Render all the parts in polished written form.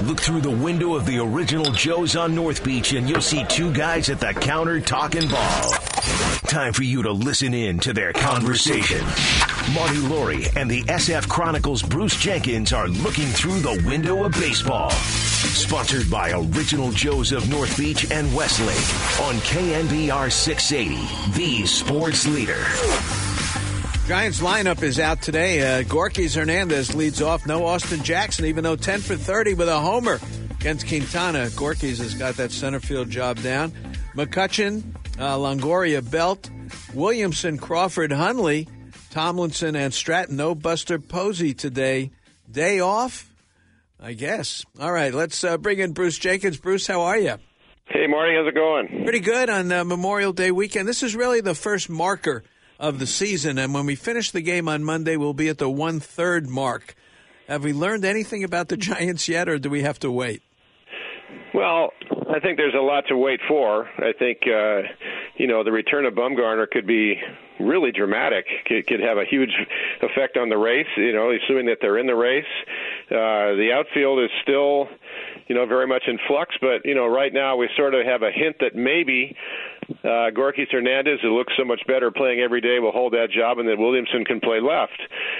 Look through the window of the original Joe's on North Beach and you'll see two guys at the counter talking ball. Time for you to listen in to their conversation. Marty Laurie and the SF Chronicles' Bruce Jenkins are looking through the window of baseball. Sponsored by Original Joe's of North Beach and Westlake on KNBR 680, the sports leader. Giants lineup is out today. Gorkys Hernandez leads off. No Austin Jackson, even though 10 for 30 with a homer against Quintana. Gorkys has got that center field job down. McCutchen, Longoria, Belt, Williamson, Crawford, Hundley, Tomlinson, and Stratton. No Buster Posey today. Day off, I guess. All right, let's bring in Bruce Jenkins. Bruce, how are you? Hey, Marty, how's it going? Pretty good on Memorial Day weekend. This is really the first marker of the season, and when we finish the game on Monday, we'll be at the 1/3 mark. Have we learned anything about the Giants yet, or do we have to wait? Well, I think there's a lot to wait for. I think, the return of Bumgarner could be really dramatic. Could have a huge effect on the race, assuming that they're in the race. The outfield is still, very much in flux, but, right now we sort of have a hint that maybe Gorkys Hernandez, who looks so much better playing every day, will hold that job, and that Williamson can play left.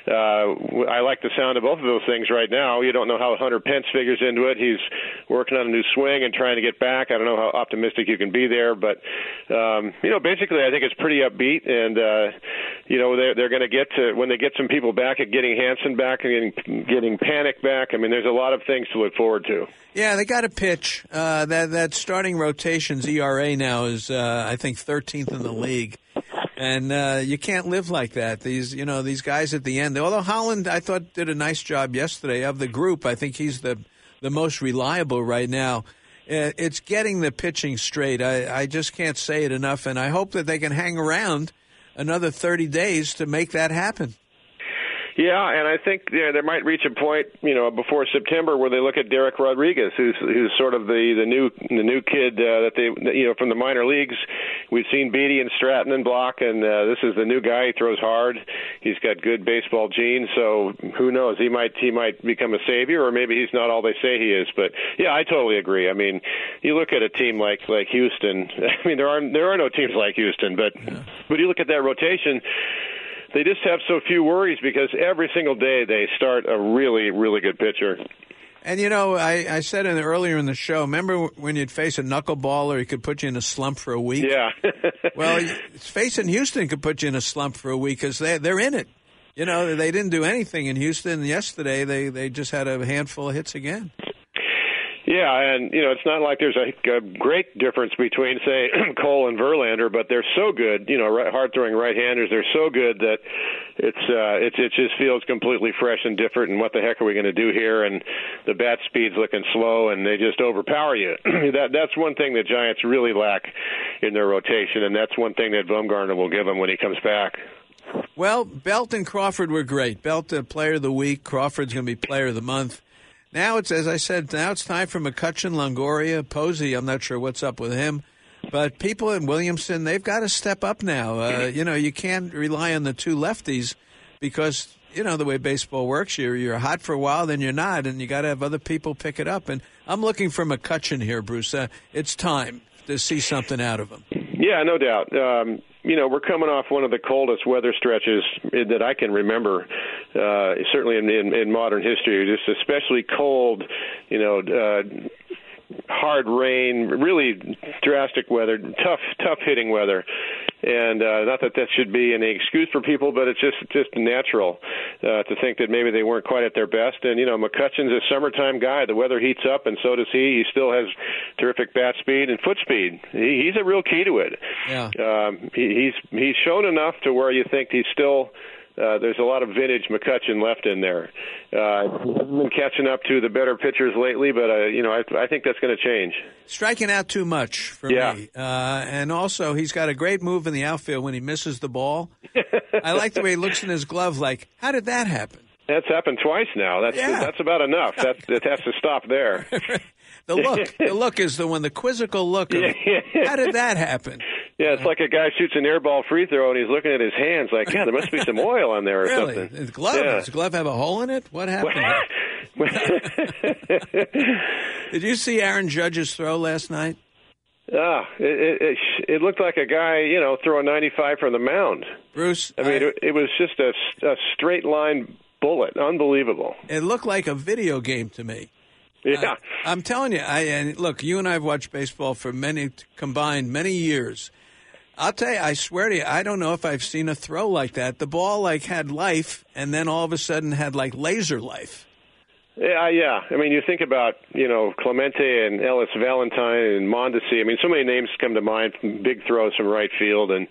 I like the sound of both of those things right now. You don't know how Hunter Pence figures into it. He's working on a new swing and trying to get back. I don't know how optimistic you can be there, but basically I think it's pretty upbeat, and they're going to get to, when they get some people back, at getting Hansen back and getting Panic back. I mean, there's a lot of things to look forward to. Yeah, they got to pitch. That starting rotation's ERA now is, I think, 13th in the league. And you can't live like that. These guys at the end. Although Holland, I thought, did a nice job yesterday. Of the group, I think he's the most reliable right now. It's getting the pitching straight. I just can't say it enough, and I hope that they can hang around another 30 days to make that happen. Yeah, and I think they might reach a point, before September, where they look at Derek Rodriguez, who's sort of the new kid that they from the minor leagues. We've seen Beatty and Stratton and Block, and this is the new guy. He throws hard. He's got good baseball genes, so who knows? He might become a savior, or maybe he's not all they say he is. But yeah, I totally agree. I mean, you look at a team like Houston. I mean, there are no teams like Houston, but you look at that rotation. They just have so few worries because every single day they start a really, really good pitcher. And, I said earlier in the show, remember when you'd face a knuckleballer, he could put you in a slump for a week? Yeah. Well, facing Houston could put you in a slump for a week because they're in it. They didn't do anything in Houston yesterday. They just had a handful of hits again. Yeah, and, it's not like there's a great difference between, say, Cole and Verlander, but they're so good, hard-throwing right-handers. They're so good that it just feels completely fresh and different, and what the heck are we going to do here? And the bat speed's looking slow, and they just overpower you. That's one thing the Giants really lack in their rotation, and that's one thing that Bumgarner will give them when he comes back. Well, Belt and Crawford were great. Belt, Player of the Week. Crawford's going to be Player of the Month. Now it's, as I said, it's time for McCutchen, Longoria, Posey. I'm not sure what's up with him. But people in Williamson, they've got to step up now. You can't rely on the two lefties because, the way baseball works, you're hot for a while, then you're not, and you got to have other people pick it up. And I'm looking for McCutchen here, Bruce. It's time to see something out of him. Yeah, no doubt. We're coming off one of the coldest weather stretches that I can remember, certainly in modern history, just especially cold, hard rain, really drastic weather, tough hitting weather. And not that should be any excuse for people, but it's just natural to think that maybe they weren't quite at their best. And, McCutchen's a summertime guy. The weather heats up, and so does he. He still has terrific bat speed and foot speed. He's a real key to it. Yeah. He's shown enough to where you think he's still there's a lot of vintage McCutchen left in there. Hasn't been catching up to the better pitchers lately, but I think that's going to change. Striking out too much for me. And also, he's got a great move in the outfield when he misses the ball. I like the way he looks in his glove like, how did that happen? That's happened twice now. That's about enough. That has to stop there. The look is the quizzical look of, how did that happen? Yeah, it's like a guy shoots an airball free throw and he's looking at his hands like, there must be some oil on there or something. His glove? Yeah. Does the glove have a hole in it? What happened? Did you see Aaron Judge's throw last night? It looked like a guy, throwing 95 from the mound. Bruce, I mean, it was just a straight line bullet. Unbelievable. It looked like a video game to me. Yeah. I'm telling you, and look, you and I have watched baseball for many years. I'll tell you, I swear to you, I don't know if I've seen a throw like that. The ball had life, and then all of a sudden had laser life. Yeah. I mean, you think about, Clemente and Ellis Valentine and Mondesi. I mean, so many names come to mind from big throws from right field. And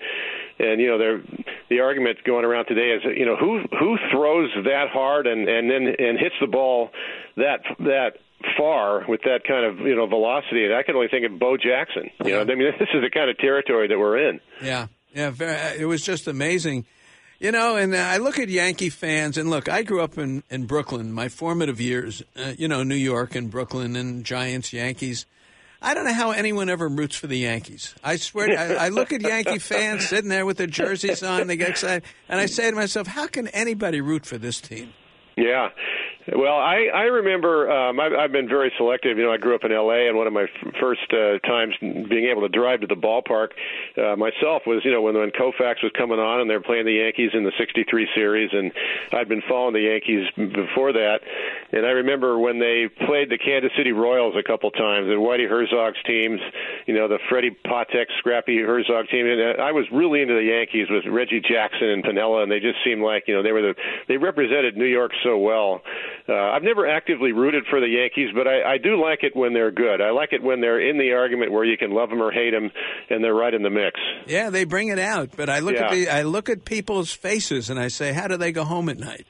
the argument going around today is, who throws that hard and hits the ball that far with that kind of, velocity. And I can only think of Bo Jackson. I mean, this is the kind of territory that we're in. Yeah. It was just amazing. And I look at Yankee fans, and look, I grew up in Brooklyn, my formative years, New York and Brooklyn and Giants, Yankees. I don't know how anyone ever roots for the Yankees. I swear, I look at Yankee fans sitting there with their jerseys on, they get excited, and I say to myself, how can anybody root for this team? Yeah. Well, I remember I've been very selective. I grew up in L.A., and one of my first times being able to drive to the ballpark myself was, when Koufax was coming on and they were playing the Yankees in the '63 series, and I'd been following the Yankees before that. And I remember when they played the Kansas City Royals a couple times, and Whitey Herzog's teams, the Freddie Patek, Scrappy Herzog team. And I was really into the Yankees with Reggie Jackson and Piniella, and they just seemed like, they represented New York so well. I've never actively rooted for the Yankees, but I do like it when they're good. I like it when they're in the argument where you can love them or hate them, and they're right in the mix. Yeah, they bring it out. But I look at people's faces and I say, how do they go home at night?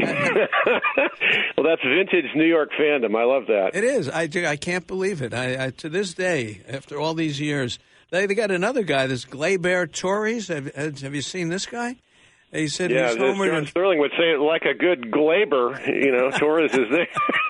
Well, that's vintage New York fandom. I love that. It is. I can't believe it. I to this day, after all these years, they got another guy, this Gleyber Torres. Have you seen this guy? He said he's homered. John Sterling would say it like a good Glaber. Torres is there.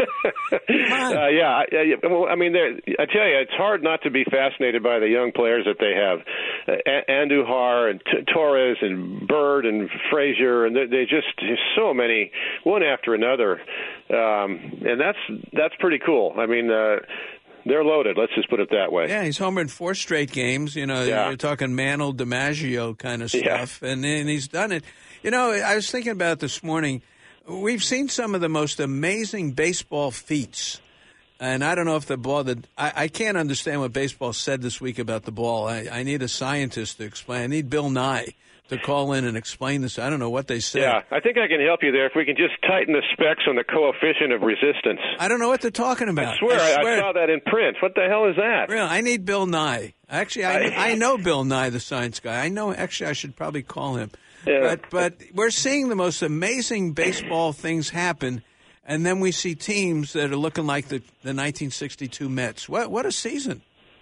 Well, I mean, I tell you, it's hard not to be fascinated by the young players that they have. Andujar and Torres and Bird and Frazier, and they just so many, one after another, and that's pretty cool. I mean. They're loaded. Let's just put it that way. Yeah, he's homered 4 straight games. You're talking Mantle, DiMaggio kind of stuff, and he's done it. I was thinking about it this morning. We've seen some of the most amazing baseball feats, and I don't know if the ball I can't understand what baseball said this week about the ball. I need a scientist to explain. I need Bill Nye to call in and explain this. I don't know what they said. Yeah, I think I can help you there if we can just tighten the specs on the coefficient of resistance. I don't know what they're talking about. I swear. I saw that in print. What the hell is that? Really, I need Bill Nye. Actually, I know Bill Nye, the science guy. I should probably call him. Yeah. But we're seeing the most amazing baseball things happen, and then we see teams that are looking like the 1962 Mets. What a season.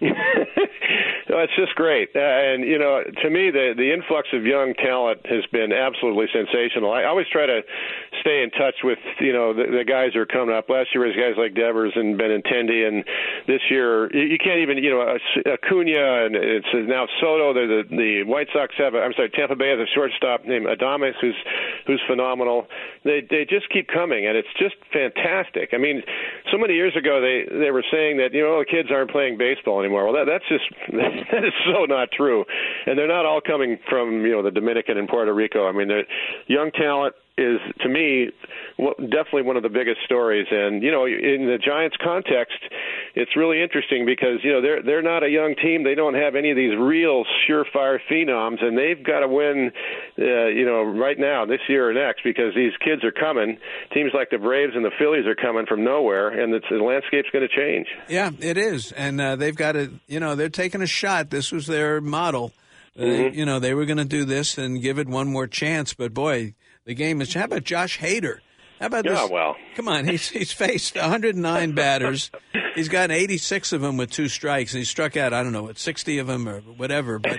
It's just great. And, to me, the influx of young talent has been absolutely sensational. I always try to stay in touch with, the guys who are coming up. Last year was guys like Devers and Benintendi, and this year you can't even, Acuna, and it's now Soto. The White Sox Tampa Bay has a shortstop named Adames who's phenomenal. They just keep coming, and it's just fantastic. I mean, so many years ago they were saying that, the kids aren't playing baseball anymore. Well, that is so not true. And they're not all coming from, the Dominican and Puerto Rico. I mean, the young talent is, to me, definitely one of the biggest stories. And, in the Giants context, it's really interesting because, they're not a young team. They don't have any of these real surefire phenoms, and they've got to win, right now, this year or next, because these kids are coming. Teams like the Braves and the Phillies are coming from nowhere, and the landscape's going to change. Yeah, it is. And they've got to, they're taking a shot. This was their model. Mm-hmm. They were going to do this and give it one more chance. But, boy, the game is – how about Josh Hader? How about this? Yeah, well. Come on. He's faced 109 batters. He's got 86 of them with 2 strikes, and he struck out, 60 of them or whatever. But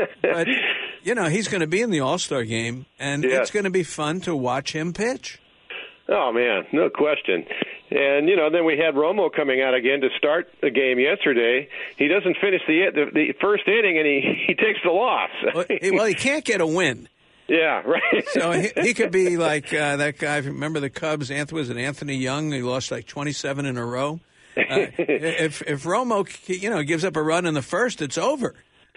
he's going to be in the All-Star game, and it's going to be fun to watch him pitch. Oh, man, no question. And, then we had Romo coming out again to start the game yesterday. He doesn't finish the first inning, and he takes the loss. Well, he can't get a win. Yeah, right. So he could be like that guy. Remember the Cubs? Was it Anthony Young? He lost like 27 in a row. If Romo, gives up a run in the first, it's over.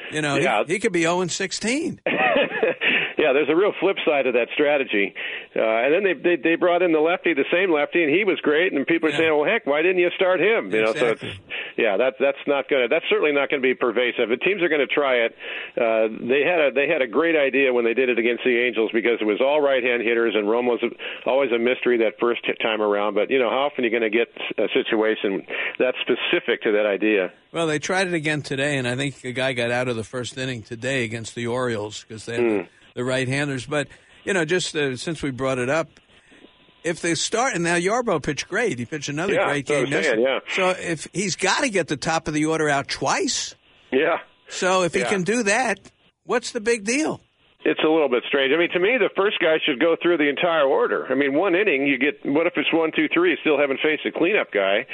He could be 0-16. Yeah, there's a real flip side to that strategy. And then they brought in the same lefty, and he was great. And people are saying, "Well, heck, why didn't you start him?" Exactly. So that's certainly not going to be pervasive. The teams are going to try it. They had a great idea when they did it against the Angels because it was all right-hand hitters, and Romo's always a mystery that first time around. But how often are you going to get a situation that's specific to that idea? Well, they tried it again today, and I think a guy got out of the first inning today against the Orioles because they have the right-handers. But, since we brought it up, if they start, and now Yarbrough pitched great. He pitched another great game yesterday. So if he's got to get the top of the order out twice. Yeah. So if he can do that, what's the big deal? It's a little bit strange. I mean, to me, the first guy should go through the entire order. I mean, one inning, you get. What if it's 1, 2, 3? You still haven't faced a cleanup guy.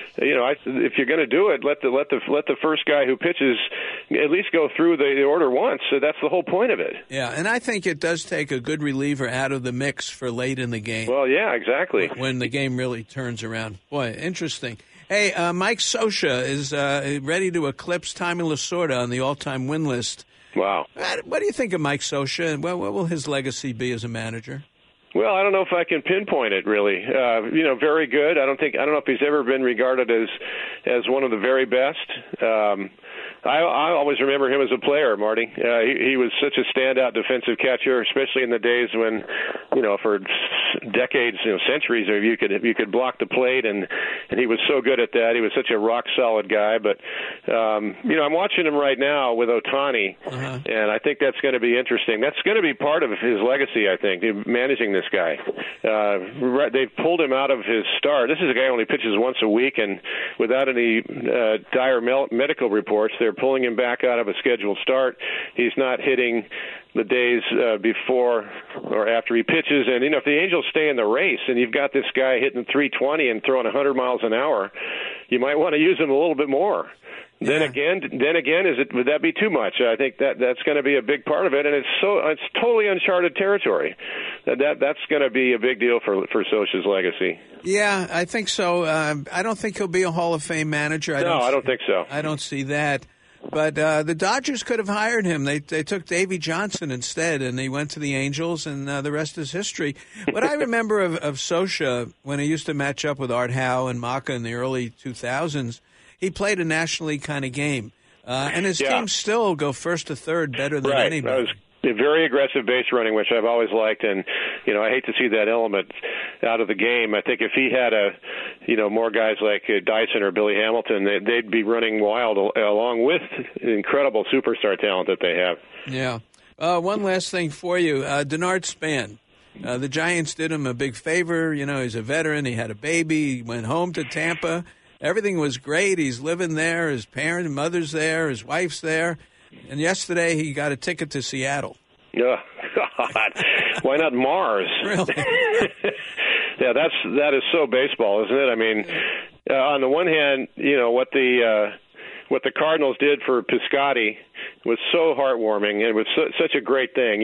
If you're going to do it, let the first guy who pitches at least go through the order once. So that's the whole point of it. Yeah, and I think it does take a good reliever out of the mix for late in the game. Well, yeah, exactly. When the game really turns around. Boy, interesting. Hey, Mike Scioscia is ready to eclipse Tommy Lasorda on the all-time win list. Wow. What do you think of Mike Scioscia, and what will his legacy be as a manager? Well, I don't know if I can pinpoint it really. Very good. I don't know if he's ever been regarded as one of the very best. I always remember him as a player, Marty. He was such a standout defensive catcher, especially in the days when, for decades, centuries, you could block the plate, and he was so good at that. He was such a rock solid guy. But I'm watching him right now with Ohtani, and I think that's going to be interesting. That's going to be part of his legacy, I think, managing this guy. They've pulled him out of his start. This is a guy who only pitches once a week, and without any dire medical reports, they're pulling him back out of a scheduled start. He's not hitting the days before or after he pitches. And, if the Angels stay in the race and you've got this guy hitting 320 and throwing 100 miles an hour, you might want to use him a little bit more. Yeah. Then again, would that be too much? I think that's going to be a big part of it, and it's totally uncharted territory. That's going to be a big deal for Scioscia's legacy. Yeah, I think so. I don't think he'll be a Hall of Fame manager. I don't think so. I don't see that. But the Dodgers could have hired him. They took Davey Johnson instead, and he went to the Angels, and the rest is history. What I remember of Scioscia, when he used to match up with Art Howe and Maka in the early 2000s, he played a National League kind of game. And his teams still go first to third better than anybody. That was very aggressive base running, which I've always liked, and I hate to see that element out of the game. I think if he had more guys like Dyson or Billy Hamilton, they'd be running wild along with incredible superstar talent that they have. Yeah. One last thing for you, Denard Span. The Giants did him a big favor. He's a veteran. He had a baby. He went home to Tampa. Everything was great. He's living there. His parents, mother's there. His wife's there. And yesterday he got a ticket to Seattle. Oh, God. Why not Mars? Really? Yeah, that is so baseball, isn't it? I mean, on the one hand, what the Cardinals did for Piscotty was so heartwarming, and it was such a great thing.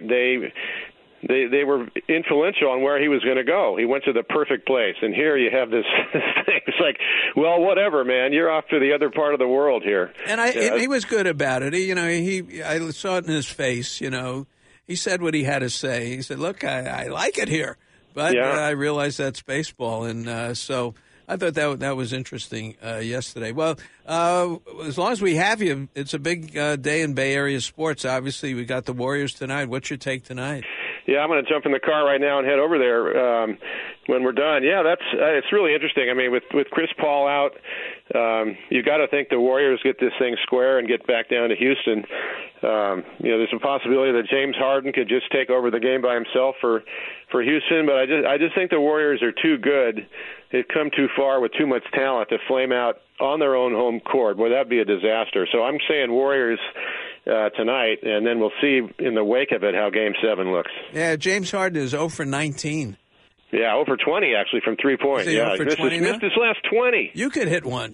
They were influential on where he was going to go. He went to the perfect place, and here you have this thing. It's like, well, whatever, man. You're off to the other part of the world here. And he was good about it. I saw it in his face. He said what he had to say. He said, "Look, I like it here, but I realize that's baseball," and so I thought that was interesting yesterday. Well, as long as we have you, it's a big day in Bay Area sports. Obviously, we got the Warriors tonight. What's your take tonight? Yeah, I'm going to jump in the car right now and head over there when we're done. Yeah, it's really interesting. I mean, with Chris Paul out, you've got to think the Warriors get this thing square and get back down to Houston. There's a possibility that James Harden could just take over the game by himself for Houston, but I just think the Warriors are too good. They've come too far with too much talent to flame out on their own home court. Boy, that'd be a disaster. So I'm saying Warriors tonight, and then we'll see in the wake of it how Game 7 looks. Yeah, James Harden is 0 for 19. Yeah, 0 for 20, actually, from 3-point. Yeah, he missed his last 20. You could hit one.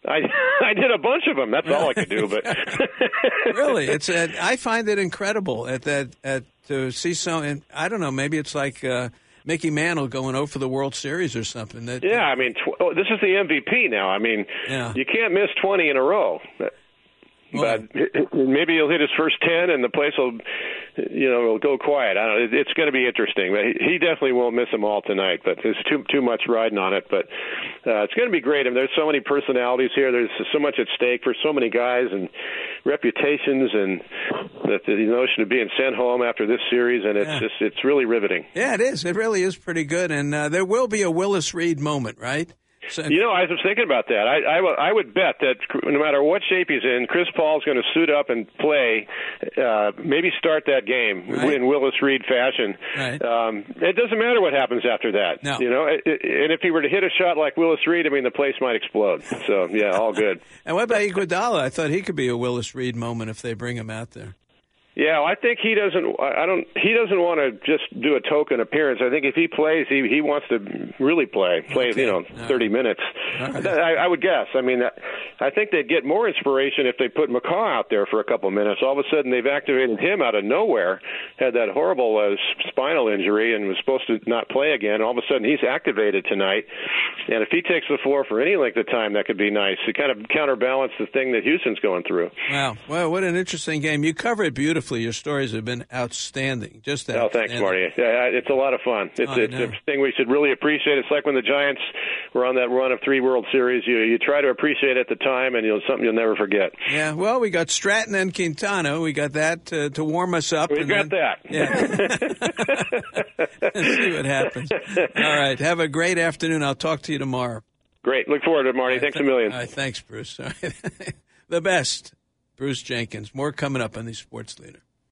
I did a bunch of them. That's all I could do. But really, I find it incredible to see so. And I don't know, maybe it's like Mickey Mantle going over for the World Series or something. Yeah, I mean, this is the MVP now. I mean, you can't miss 20 in a row. But maybe he'll hit his first 10, and the place will go quiet. I don't know. It's going to be interesting. But he definitely won't miss them all tonight. But there's too much riding on it. But it's going to be great. I mean, there's so many personalities here. There's so much at stake for so many guys and reputations, and the notion of being sent home after this series, and it's really riveting. Yeah, it is. It really is pretty good. And there will be a Willis Reed moment, right? I was thinking about that. I would bet that no matter what shape he's in, Chris Paul's going to suit up and play, maybe start that game in Willis Reed fashion. Right. It doesn't matter what happens after that. No. And if he were to hit a shot like Willis Reed, I mean, the place might explode. So, yeah, all good. And what about Iguodala? I thought he could be a Willis Reed moment if they bring him out there. Yeah, I think he doesn't. He doesn't want to just do a token appearance. I think if he plays, he wants to really play. Okay. 30 minutes. Right. I would guess. I mean, I think they'd get more inspiration if they put McCaw out there for a couple of minutes. All of a sudden, they've activated him out of nowhere. Had that horrible spinal injury and was supposed to not play again. All of a sudden, he's activated tonight. And if he takes the floor for any length of time, that could be nice. To kind of counterbalance the thing that Houston's going through. Wow. Well, what an interesting game. You cover it beautifully. Your stories have been outstanding. Just outstanding. Oh, thanks, Marty. Yeah, it's a lot of fun. It's a thing we should really appreciate. It's like when the Giants were on that run of 3 World Series. You try to appreciate it at the time, and something you'll never forget. Yeah, well, we got Stratton and Quintana. We got that to warm us up. We got that. Yeah. Let's see what happens. All right. Have a great afternoon. I'll talk to you tomorrow. Great. Look forward to it, Marty. Thanks a million. All right. Thanks, Bruce. All right. The best. Bruce Jenkins. More coming up on the Sports Leader.